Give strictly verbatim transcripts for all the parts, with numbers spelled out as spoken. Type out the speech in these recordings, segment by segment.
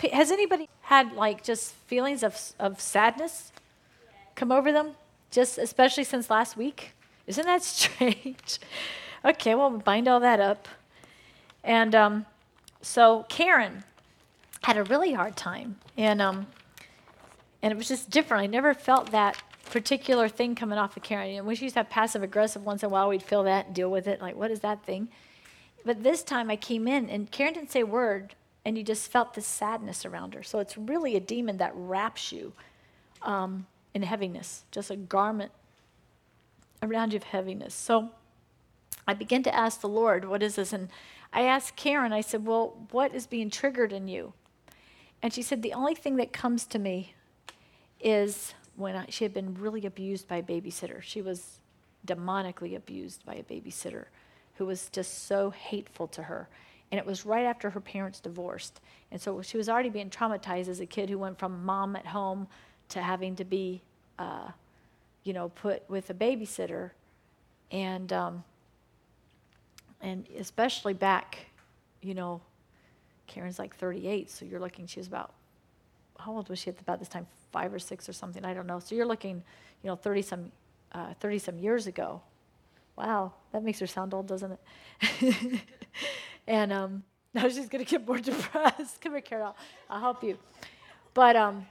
pe- has anybody had like just feelings of of sadness come over them? Just especially since last week? Isn't that strange? Okay, well, we'll bind all that up. And um, so Karen had a really hard time, and um, and it was just different. I never felt that particular thing coming off of Karen. And we used to have passive aggressive once in a while. We'd feel that and deal with it. Like, what is that thing? But this time I came in, and Karen didn't say a word, and you just felt this sadness around her. So it's really a demon that wraps you um, in heaviness, just a garment around you of heaviness. So I began to ask the Lord, what is this? And I asked Karen, I said, well, what is being triggered in you? And she said, the only thing that comes to me is when I, she had been really abused by a babysitter. She was demonically abused by a babysitter who was just so hateful to her. And it was right after her parents divorced. And so she was already being traumatized as a kid who went from mom at home to having to be, uh, you know, put with a babysitter. And um, and especially back, you know, Karen's like thirty-eight, so you're looking, she was about, how old was she at about this time? Five or six or something, I don't know. So you're looking, you know, thirty some, uh, thirty some years ago. Wow, that makes her sound old, doesn't it? And um, now she's gonna get more depressed. Come here, Carol, I'll help you. But um,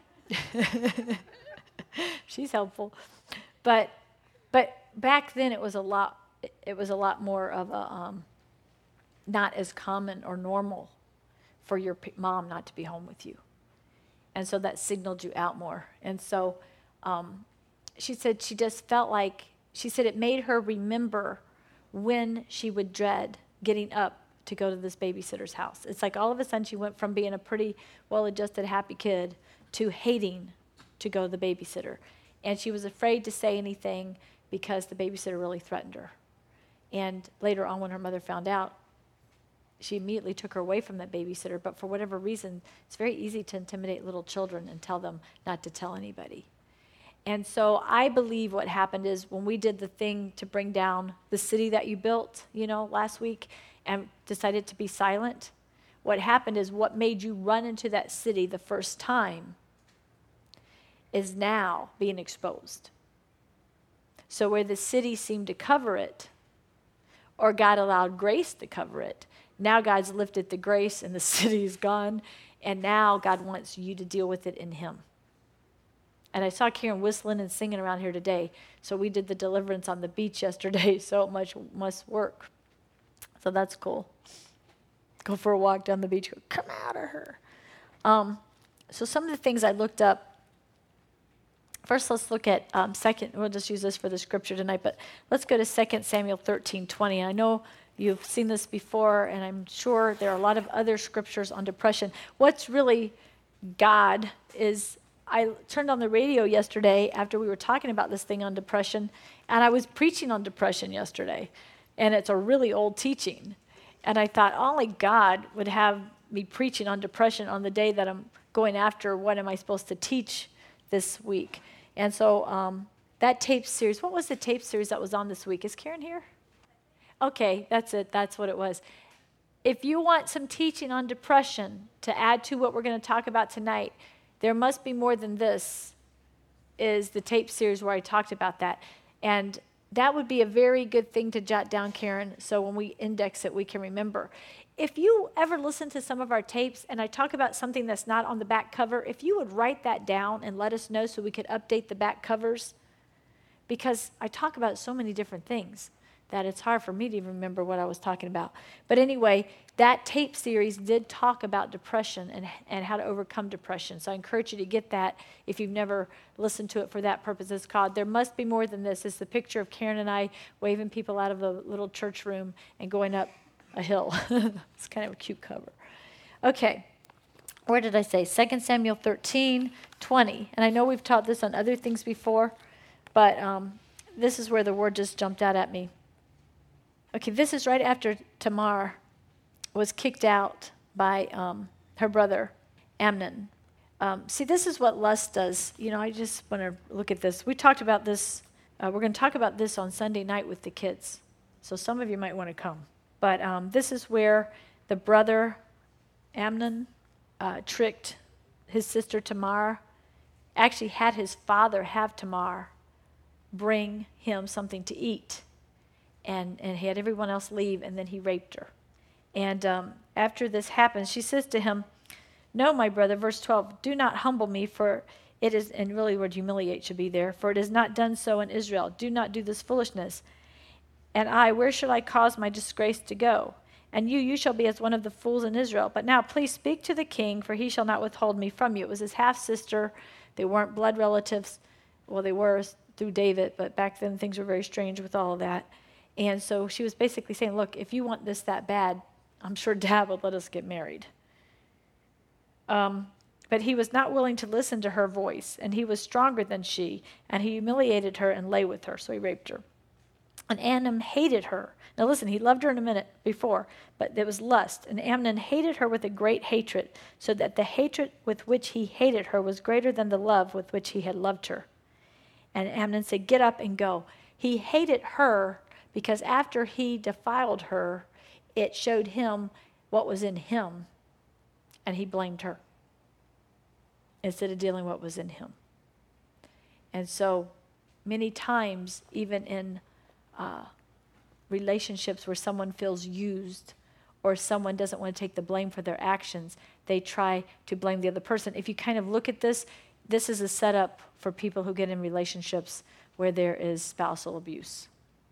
she's helpful. But but back then it was a lot. It was a lot more of a um, not as common or normal for your p- mom not to be home with you. And so that signaled you out more. And so um, she said she just felt like, she said it made her remember when she would dread getting up to go to this babysitter's house. It's like all of a sudden she went from being a pretty well-adjusted, happy kid to hating to go to the babysitter. And she was afraid to say anything because the babysitter really threatened her. And later on when her mother found out, she immediately took her away from that babysitter, but for whatever reason, it's very easy to intimidate little children and tell them not to tell anybody. And so I believe what happened is when we did the thing to bring down the city that you built, you know, last week, and decided to be silent, what happened is what made you run into that city the first time is now being exposed. So where the city seemed to cover it, or God allowed grace to cover it, now God's lifted the grace and the city is gone, and now God wants you to deal with it in him. And I saw Karen whistling and singing around here today, so we did the deliverance on the beach yesterday, so much must work. So that's cool. Go for a walk down the beach, go, come out of her. Um, so some of the things I looked up, first, let's look at um, second. We'll just use this for the scripture tonight, but let's go to Second Samuel thirteen twenty. I know you've seen this before, and I'm sure there are a lot of other scriptures on depression. What's really God is, I turned on the radio yesterday after we were talking about this thing on depression, and I was preaching on depression yesterday, and it's a really old teaching. And I thought only God would have me preaching on depression on the day that I'm going after what am I supposed to teach this week. And so um, that tape series, what was the tape series that was on this week? Is Karen here? Okay, that's it. That's what it was. If you want some teaching on depression to add to what we're going to talk about tonight, there must be more than this, is the tape series where I talked about that. And that would be a very good thing to jot down, Karen, so when we index it, we can remember. If you ever listen to some of our tapes and I talk about something that's not on the back cover, if you would write that down and let us know so we could update the back covers, because I talk about so many different things that it's hard for me to even remember what I was talking about. But anyway, that tape series did talk about depression and, and how to overcome depression. So I encourage you to get that if you've never listened to it for that purpose. It's called There Must Be More Than This. It's the picture of Karen and I waving people out of the little church room and going up a hill. It's kind of a cute cover. Okay, where did I say? Second Samuel thirteen twenty. And I know we've taught this on other things before, but um, this is where the word just jumped out at me. Okay, this is right after Tamar was kicked out by um, her brother, Amnon. Um, see, this is what lust does. You know, I just want to look at this. We talked about this. Uh, we're going to talk about this on Sunday night with the kids. So some of you might want to come. But um, this is where the brother, Amnon, uh, tricked his sister Tamar, actually had his father have Tamar bring him something to eat. And, and he had everyone else leave, and then he raped her. And um, after this happens, she says to him, "No, my brother," verse twelve, "do not humble me, for it is," and really the word humiliate should be there, "for it is not done so in Israel. Do not do this foolishness. And I, where shall I cause my disgrace to go? And you, you shall be as one of the fools in Israel. But now please speak to the king, for he shall not withhold me from you." It was his half-sister. They weren't blood relatives. Well, they were through David, but back then things were very strange with all of that. And so she was basically saying, look, if you want this that bad, I'm sure Dad would let us get married. Um, but he was not willing to listen to her voice, and he was stronger than she, and he humiliated her and lay with her, so he raped her. And Amnon hated her. Now listen, he loved her in a minute before, but there was lust. And Amnon hated her with a great hatred, so that the hatred with which he hated her was greater than the love with which he had loved her. And Amnon said, "Get up and go." He hated her because after he defiled her, it showed him what was in him, and he blamed her instead of dealing with what was in him. And so many times, even in uh, relationships where someone feels used or someone doesn't want to take the blame for their actions, they try to blame the other person. If you kind of look at this, this is a setup for people who get in relationships where there is spousal abuse.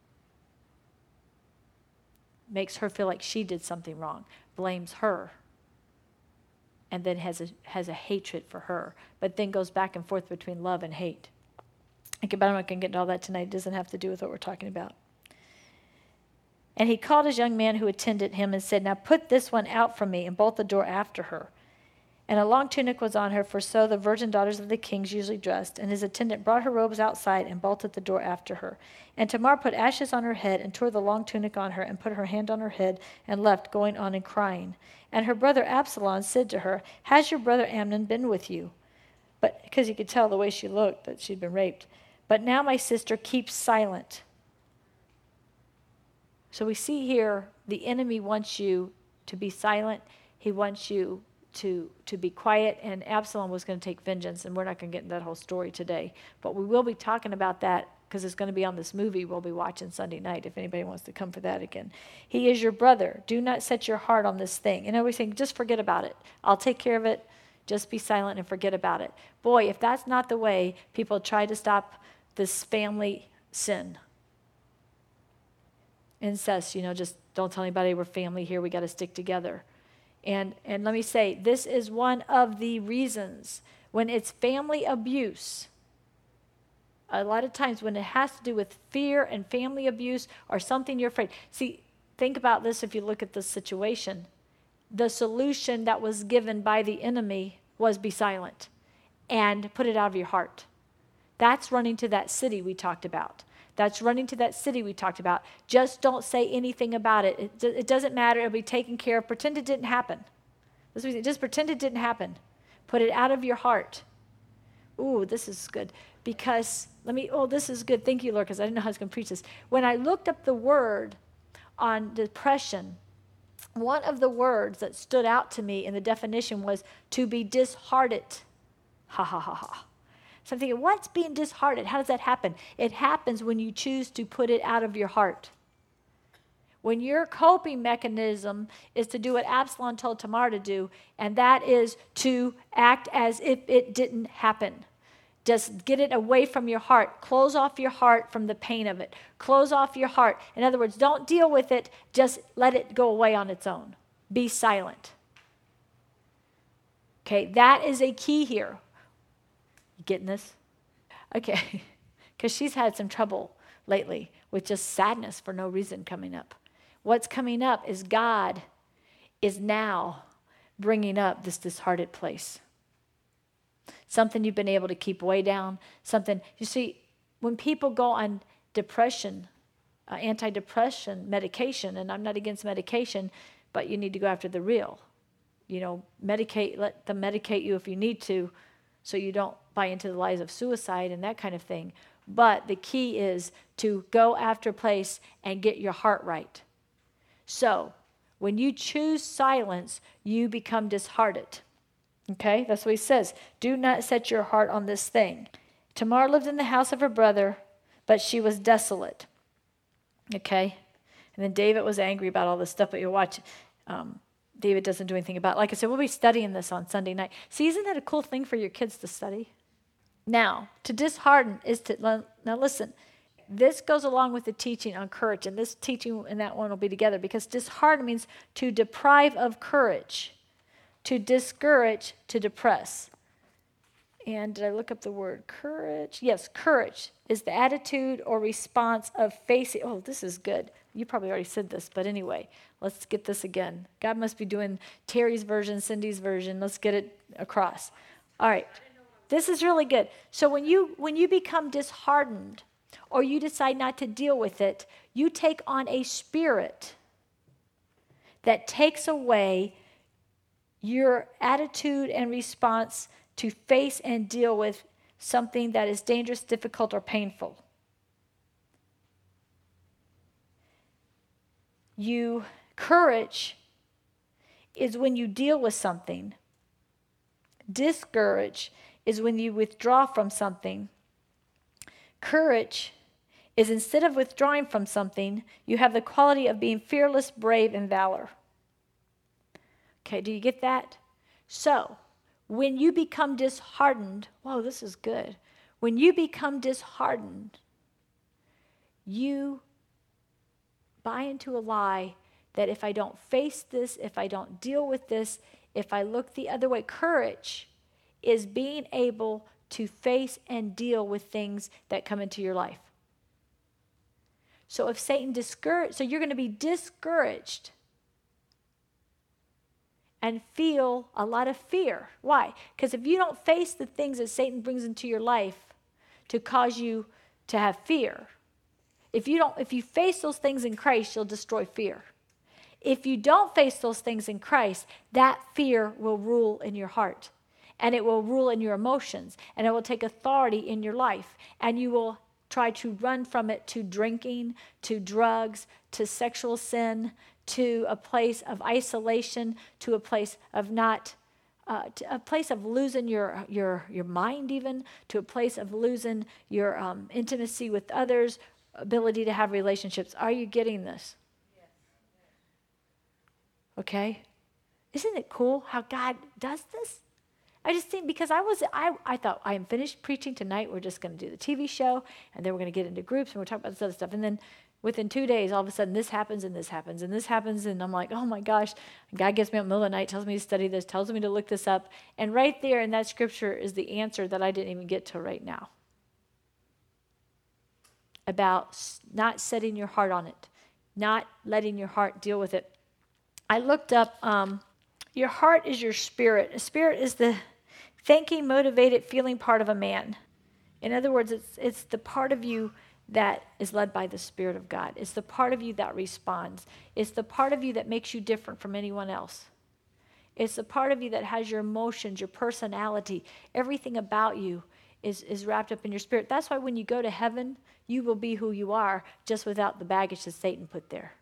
Makes her feel like she did something wrong, blames her, and then has a, has a hatred for her, but then goes back and forth between love and hate. Okay, but I'm not going to get into all that tonight. It doesn't have to do with what we're talking about. And he called his young man who attended him and said, "Now put this one out from me," and bolt the door after her. And a long tunic was on her, for so the virgin daughters of the kings usually dressed. And his attendant brought her robes outside and bolted the door after her. And Tamar put ashes on her head and tore the long tunic on her and put her hand on her head and left, going on and crying. And her brother Absalom said to her, "Has your brother Amnon been with you?" But because he could tell the way she looked that she'd been raped. "But now, my sister, keep silent." So we see here the enemy wants you to be silent. He wants you to to be quiet, and Absalom was going to take vengeance, and we're not going to get into that whole story today. But we will be talking about that because it's going to be on this movie we'll be watching Sunday night if anybody wants to come for that again. "He is your brother. Do not set your heart on this thing." And I always think, just forget about it. I'll take care of it. Just be silent and forget about it. Boy, if that's not the way people try to stop this family sin. Incest, you know, just don't tell anybody we're family here. We got to stick together. And and let me say, this is one of the reasons when it's family abuse. A lot of times when it has to do with fear and family abuse or something you're afraid. See, think about this if you look at this situation. The solution that was given by the enemy was be silent and put it out of your heart. That's running to that city we talked about. That's running to that city we talked about. Just don't say anything about it. It, it doesn't matter. It'll be taken care of. Pretend it didn't happen. Just pretend it didn't happen. Put it out of your heart. Ooh, this is good. Because, let me, oh, this is good. Thank you, Lord, because I didn't know how I was going to preach this. When I looked up the word on depression, one of the words that stood out to me in the definition was to be disheartened. Ha, ha, ha, ha. So I'm thinking, what's being disheartened? How does that happen? It happens when you choose to put it out of your heart. When your coping mechanism is to do what Absalom told Tamar to do, and that is to act as if it didn't happen. Just get it away from your heart. Close off your heart from the pain of it. Close off your heart. In other words, don't deal with it. Just let it go away on its own. Be silent. Okay, that is a key here. Getting this? Okay, because she's had some trouble lately with just sadness for no reason coming up. What's coming up is God is now bringing up this disheartened place. Something you've been able to keep way down. Something, you see, when people go on depression, uh, antidepressant medication, and I'm not against medication, but you need to go after the real. You know, medicate, let them medicate you if you need to, so you don't buy into the lies of suicide and that kind of thing. But the key is to go after a place and get your heart right. So when you choose silence, you become disheartened. Okay, that's what he says. Do not set your heart on this thing. Tamar lived in the house of her brother, but she was desolate. Okay, and then David was angry about all this stuff, but you'll watch. Um, David doesn't do anything about it. Like I said, we'll be studying this on Sunday night. See, isn't that a cool thing for your kids to study? Now, to dishearten is to, now listen, this goes along with the teaching on courage, and this teaching and that one will be together, because dishearten means to deprive of courage, to discourage, to depress. And did I look up the word courage? Yes, courage is the attitude or response of facing. Oh, this is good. You probably already said this, but anyway, let's get this again. God must be doing Terry's version, Cindy's version. Let's get it across. All right. This is really good. So when you when you become disheartened or you decide not to deal with it, you take on a spirit that takes away your attitude and response to face and deal with something that is dangerous, difficult, or painful. You courage is when you deal with something. Discourage is when you withdraw from something. Courage is instead of withdrawing from something, you have the quality of being fearless, brave, and valor. Okay, do you get that? So, when you become disheartened, whoa, this is good. When you become disheartened, you buy into a lie that if I don't face this, if I don't deal with this, if I look the other way, courage is being able to face and deal with things that come into your life. So if Satan discouraged, so you're going to be discouraged and feel a lot of fear. Why? Because if you don't face the things that Satan brings into your life to cause you to have fear, if you don't, if you face those things in Christ, you'll destroy fear. If you don't face those things in Christ, that fear will rule in your heart, and it will rule in your emotions, and it will take authority in your life, and you will try to run from it to drinking, to drugs, to sexual sin, to a place of isolation, to a place of not, uh, to a place of losing your your your mind, even to a place of losing your um, intimacy with others, ability to have relationships. Are you getting this? Okay, isn't it cool how God does this? I just think because I was, I, I thought I am finished preaching tonight. We're just going to do the T V show, and then we're going to get into groups, and we're talking about this other stuff. And then within two days, all of a sudden, this happens, and this happens, and this happens, and I'm like, oh my gosh. And God gets me up in the middle of the night, tells me to study this, tells me to look this up. And right there in that scripture is the answer that I didn't even get to right now. About not setting your heart on it, not letting your heart deal with it. I looked up, um, your heart is your spirit. A spirit is the thinking, motivated, feeling part of a man. In other words, it's it's the part of you that is led by the Spirit of God. It's the part of you that responds. It's the part of you that makes you different from anyone else. It's the part of you that has your emotions, your personality, everything about you is, is wrapped up in your spirit. That's why when you go to heaven, you will be who you are, just without the baggage that Satan put there.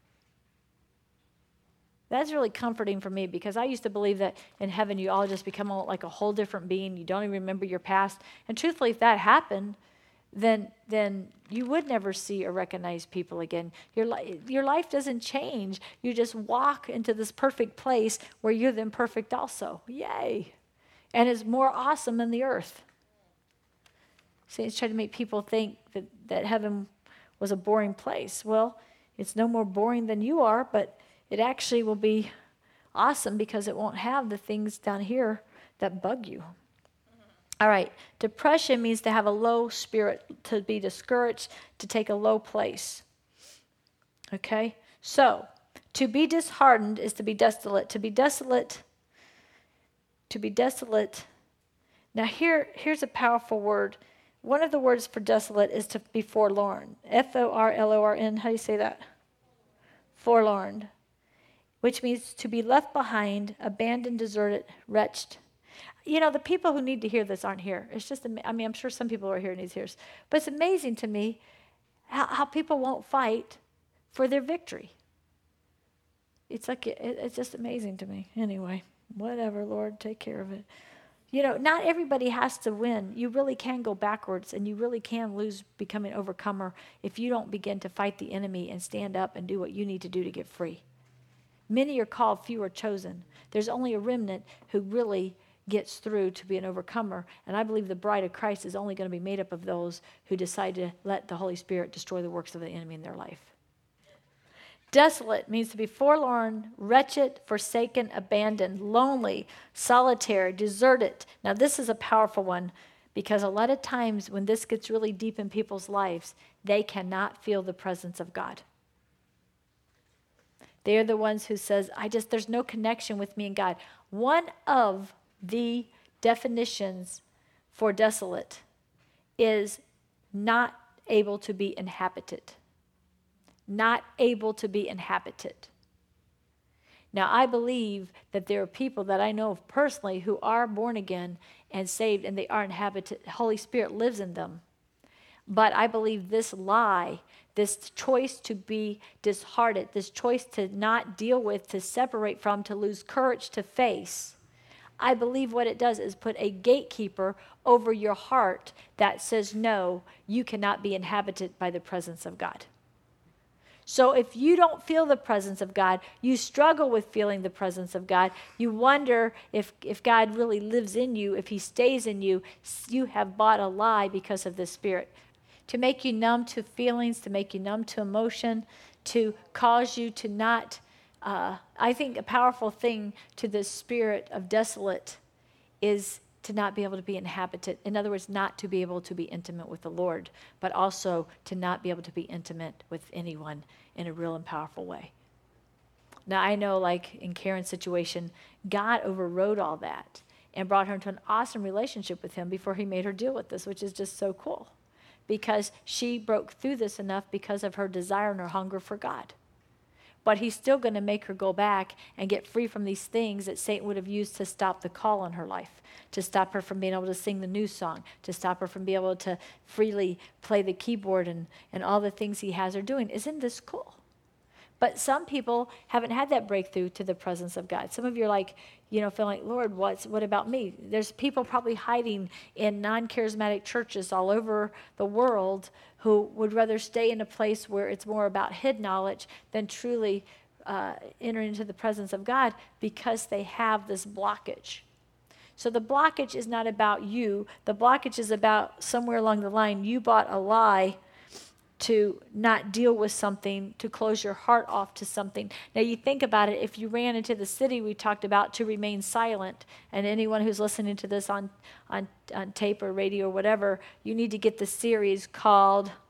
That's really comforting for me, because I used to believe that in heaven you all just become like a whole different being. You don't even remember your past. And truthfully, if that happened, then then you would never see or recognize people again. Your, li- your life doesn't change. You just walk into this perfect place where you're then perfect also. Yay. And it's more awesome than the earth. Saints try to make people think that, that heaven was a boring place. Well, it's no more boring than you are, but it actually will be awesome because it won't have the things down here that bug you. All right, depression means to have a low spirit, to be discouraged, to take a low place. Okay, so to be disheartened is to be desolate. To be desolate, to be desolate. Now here, here's a powerful word. One of the words for desolate is to be forlorn. F O R L O R N, how do you say that? Forlorn. Which means to be left behind, abandoned, deserted, wretched. You know, the people who need to hear this aren't here. It's just, I mean, I'm sure some people are here and need to hear this. But it's amazing to me how, how people won't fight for their victory. It's like, it, it's just amazing to me. Anyway, whatever, Lord, take care of it. You know, not everybody has to win. You really can go backwards, and you really can lose becoming an overcomer if you don't begin to fight the enemy and stand up and do what you need to do to get free. Many are called, few are chosen. There's only a remnant who really gets through to be an overcomer, and I believe the bride of Christ is only going to be made up of those who decide to let the Holy Spirit destroy the works of the enemy in their life. Desolate means to be forlorn, wretched, forsaken, abandoned, lonely, solitary, deserted. Now, this is a powerful one because a lot of times when this gets really deep in people's lives, they cannot feel the presence of God. They are the ones who says, I just, there's no connection with me and God. One of the definitions for desolate is not able to be inhabited. Not able to be inhabited. Now, I believe that there are people that I know of personally who are born again and saved, and they are inhabited. Holy Spirit lives in them. But I believe this lie, this choice to be disheartened, this choice to not deal with, to separate from, to lose courage to face, I believe what it does is put a gatekeeper over your heart that says, no, you cannot be inhabited by the presence of God. So if you don't feel the presence of God, you struggle with feeling the presence of God, you wonder if, if God really lives in you, if he stays in you, you have bought a lie because of the Spirit. To make you numb to feelings, to make you numb to emotion, to cause you to not, uh, I think a powerful thing to the spirit of desolate is to not be able to be inhabited. In other words, not to be able to be intimate with the Lord, but also to not be able to be intimate with anyone in a real and powerful way. Now, I know, like in Karen's situation, God overrode all that and brought her into an awesome relationship with him before he made her deal with this, which is just so cool. Because she broke through this enough because of her desire and her hunger for God. But he's still going to make her go back and get free from these things that Satan would have used to stop the call on her life, to stop her from being able to sing the new song, to stop her from being able to freely play the keyboard and, and all the things he has her doing. Isn't this cool? But some people haven't had that breakthrough to the presence of God. Some of you are like, you know, feeling like, Lord, what's, what about me? There's people probably hiding in non-charismatic churches all over the world who would rather stay in a place where it's more about head knowledge than truly uh, enter into the presence of God because they have this blockage. So the blockage is not about you. The blockage is about somewhere along the line you bought a lie to not deal with something, to close your heart off to something. Now you think about it, if you ran into the city we talked about to remain silent, and anyone who's listening to this on, on, on tape or radio or whatever, you need to get the series called